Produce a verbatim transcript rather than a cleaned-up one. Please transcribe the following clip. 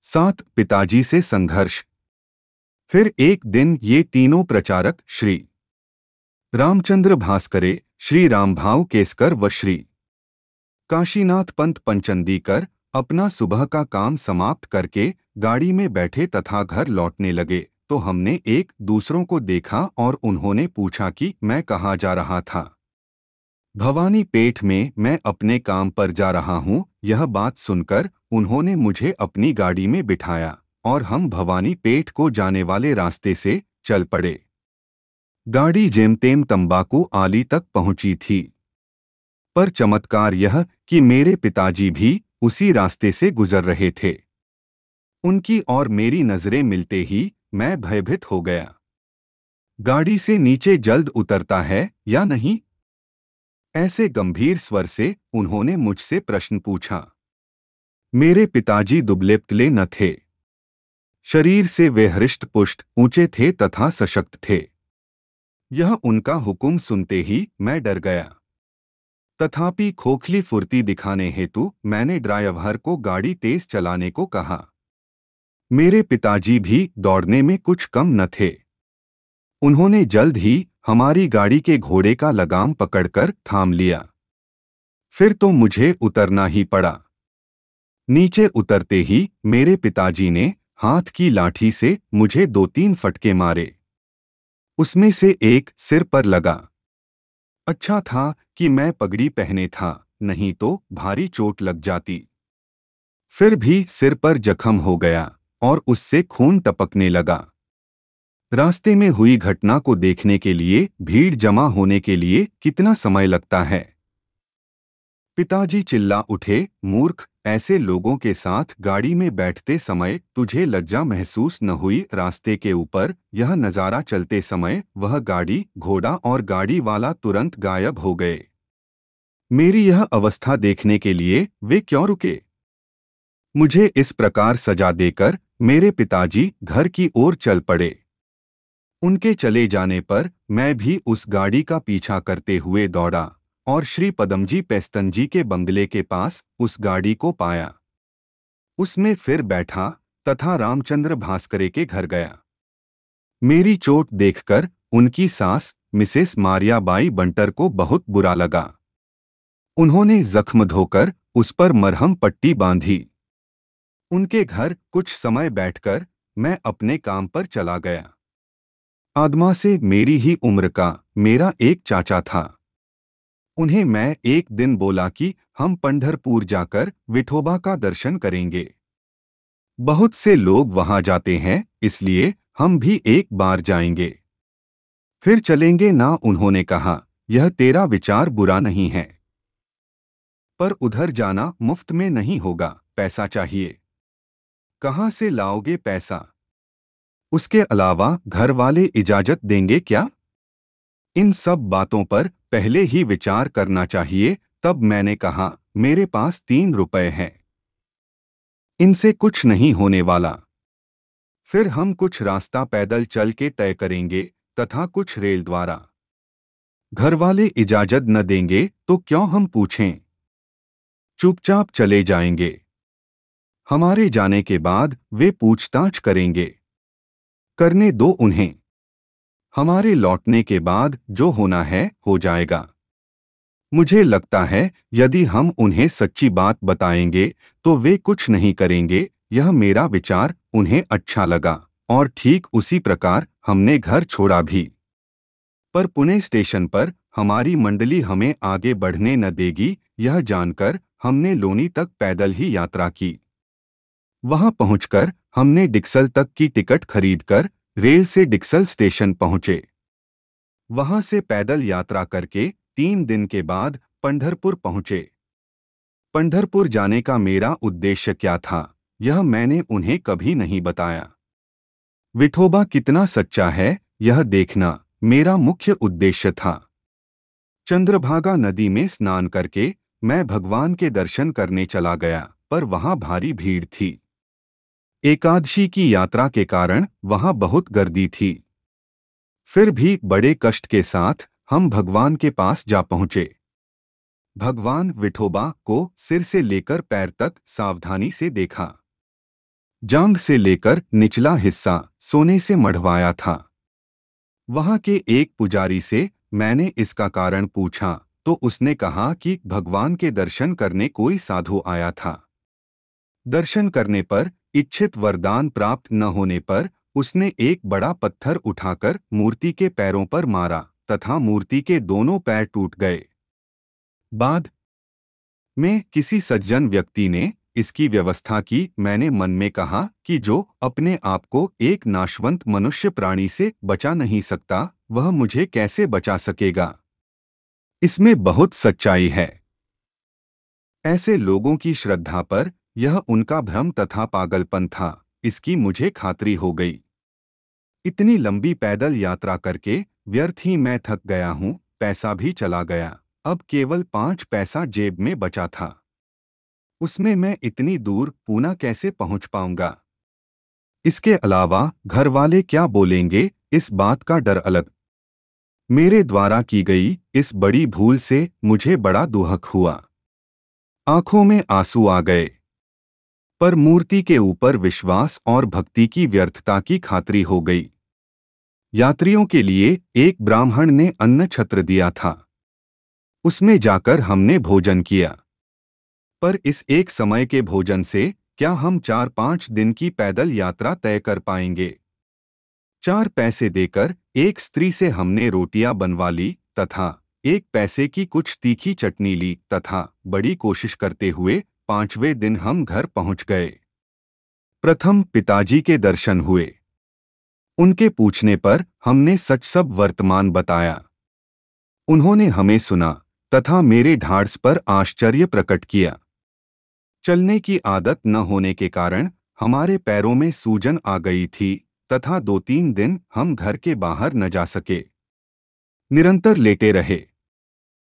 सात पिताजी से संघर्ष। फिर एक दिन ये तीनों प्रचारक श्री रामचंद्र भास्करे, श्री रामभाव केसकर व श्री काशीनाथ पंत पंचंदीकर अपना सुबह का काम समाप्त करके गाड़ी में बैठे तथा घर लौटने लगे तो हमने एक दूसरों को देखा और उन्होंने पूछा कि मैं कहाँ जा रहा था। भवानी पेठ में मैं अपने काम पर जा रहा हूँ। यह बात सुनकर उन्होंने मुझे अपनी गाड़ी में बिठाया और हम भवानी पेठ को जाने वाले रास्ते से चल पड़े। गाड़ी जेमतेम तंबाकू आली तक पहुंची थी, पर चमत्कार यह कि मेरे पिताजी भी उसी रास्ते से गुजर रहे थे। उनकी और मेरी नजरें मिलते ही मैं भयभीत हो गया। गाड़ी से नीचे जल्द उतरता है या नहीं, ऐसे गंभीर स्वर से उन्होंने मुझसे प्रश्न पूछा। मेरे पिताजी दुबले पतले न थे। शरीर से वे हृष्ट पुष्ट, ऊंचे थे तथा सशक्त थे। यह उनका हुक्म सुनते ही मैं डर गया। तथापि खोखली फुर्ती दिखाने हेतु मैंने ड्राइवर को गाड़ी तेज चलाने को कहा। मेरे पिताजी भी दौड़ने में कुछ कम न थे। उन्होंने जल्द ही हमारी गाड़ी के घोड़े का लगाम पकड़कर थाम लिया। फिर तो मुझे उतरना ही पड़ा। नीचे उतरते ही मेरे पिताजी ने हाथ की लाठी से मुझे दो तीन फटके मारे। उसमें से एक सिर पर लगा। अच्छा था कि मैं पगड़ी पहने था, नहीं तो भारी चोट लग जाती। फिर भी सिर पर जख्म हो गया और उससे खून टपकने लगा। रास्ते में हुई घटना को देखने के लिए भीड़ जमा होने के लिए कितना समय लगता है। पिताजी चिल्ला उठे, मूर्ख, ऐसे लोगों के साथ गाड़ी में बैठते समय तुझे लज्जा महसूस न हुई? रास्ते के ऊपर यह नज़ारा चलते समय वह गाड़ी, घोड़ा और गाड़ी वाला तुरंत गायब हो गए। मेरी यह अवस्था देखने के लिए वे क्यों रुके? मुझे इस प्रकार सजा देकर मेरे पिताजी घर की ओर चल पड़े। उनके चले जाने पर मैं भी उस गाड़ी का पीछा करते हुए दौड़ा और श्री पदमजी पेस्तनजी के बंगले के पास उस गाड़ी को पाया। उसमें फिर बैठा तथा रामचंद्र भास्करे के घर गया। मेरी चोट देखकर उनकी सास मिसेस मारियाबाई बंटर को बहुत बुरा लगा। उन्होंने जख्म धोकर उस पर मरहम पट्टी बांधी। उनके घर कुछ समय बैठकर मैं अपने काम पर चला गया। आदमा से मेरी ही उम्र का मेरा एक चाचा था। उन्हें मैं एक दिन बोला कि हम पंढरपुर जाकर विठोबा का दर्शन करेंगे। बहुत से लोग वहां जाते हैं, इसलिए हम भी एक बार जाएंगे, फिर चलेंगे ना। उन्होंने कहा, यह तेरा विचार बुरा नहीं है, पर उधर जाना मुफ्त में नहीं होगा, पैसा चाहिए। कहाँ से लाओगे पैसा? उसके अलावा घर वाले इजाजत देंगे क्या? इन सब बातों पर पहले ही विचार करना चाहिए। तब मैंने कहा, मेरे पास तीन रुपए हैं, इनसे कुछ नहीं होने वाला। फिर हम कुछ रास्ता पैदल चल के तय करेंगे तथा कुछ रेल द्वारा। घर वाले इजाजत न देंगे तो क्यों हम पूछें? चुपचाप चले जाएंगे। हमारे जाने के बाद वे पूछताछ करेंगे। करने दो उन्हें। हमारे लौटने के बाद जो होना है हो जाएगा। मुझे लगता है यदि हम उन्हें सच्ची बात बताएंगे तो वे कुछ नहीं करेंगे। यह मेरा विचार उन्हें अच्छा लगा और ठीक उसी प्रकार हमने घर छोड़ा भी। पर पुणे स्टेशन पर हमारी मंडली हमें आगे बढ़ने न देगी, यह जानकर हमने लोनी तक पैदल ही यात्रा की। वहां पहुंचकर हमने डिक्सल तक की टिकट खरीदकर रेल से डिक्सल स्टेशन पहुंचे। वहां से पैदल यात्रा करके तीन दिन के बाद पंढरपुर पहुंचे। पंढरपुर जाने का मेरा उद्देश्य क्या था, यह मैंने उन्हें कभी नहीं बताया। विठोबा कितना सच्चा है, यह देखना मेरा मुख्य उद्देश्य था। चंद्रभागा नदी में स्नान करके मैं भगवान के दर्शन करने चला गया, पर वहां भारी भीड़ थी। एकादशी की यात्रा के कारण वहां बहुत गर्दी थी। फिर भी बड़े कष्ट के साथ हम भगवान के पास जा पहुंचे। भगवान विठोबा को सिर से लेकर पैर तक सावधानी से देखा। जांघ से लेकर निचला हिस्सा सोने से मढ़वाया था। वहां के एक पुजारी से मैंने इसका कारण पूछा तो उसने कहा कि भगवान के दर्शन करने कोई साधु आया था। दर्शन करने पर इच्छित वरदान प्राप्त न होने पर उसने एक बड़ा पत्थर उठाकर मूर्ति के पैरों पर मारा तथा मूर्ति के दोनों पैर टूट गए। बाद में किसी सज्जन व्यक्ति ने इसकी व्यवस्था की। मैंने मन में कहा कि जो अपने आप को एक नाशवंत मनुष्य प्राणी से बचा नहीं सकता, वह मुझे कैसे बचा सकेगा। इसमें बहुत सच्चाई है। ऐसे लोगों की श्रद्धा पर यह उनका भ्रम तथा पागलपन था, इसकी मुझे खातरी हो गई। इतनी लंबी पैदल यात्रा करके व्यर्थ ही मैं थक गया हूँ, पैसा भी चला गया। अब केवल पांच पैसा जेब में बचा था। उसमें मैं इतनी दूर पूना कैसे पहुंच पाऊंगा। इसके अलावा घर वाले क्या बोलेंगे, इस बात का डर अलग। मेरे द्वारा की गई इस बड़ी भूल से मुझे बड़ा दुहक हुआ। आंखों में आंसू आ गए। पर मूर्ति के ऊपर विश्वास और भक्ति की व्यर्थता की खातरी हो गई। यात्रियों के लिए एक ब्राह्मण ने अन्न छत्र दिया था। उसमें जाकर हमने भोजन किया। पर इस एक समय के भोजन से क्या हम चार पांच दिन की पैदल यात्रा तय कर पाएंगे। चार पैसे देकर एक स्त्री से हमने रोटियां बनवा ली तथा एक पैसे की कुछ तीखी चटनी ली तथा बड़ी कोशिश करते हुए पांचवें दिन हम घर पहुंच गए। प्रथम पिताजी के दर्शन हुए। उनके पूछने पर हमने सच सब वर्तमान बताया। उन्होंने हमें सुना तथा मेरे ढाढ़स पर आश्चर्य प्रकट किया। चलने की आदत न होने के कारण हमारे पैरों में सूजन आ गई थी तथा दो तीन दिन हम घर के बाहर न जा सके। निरंतर लेटे रहे।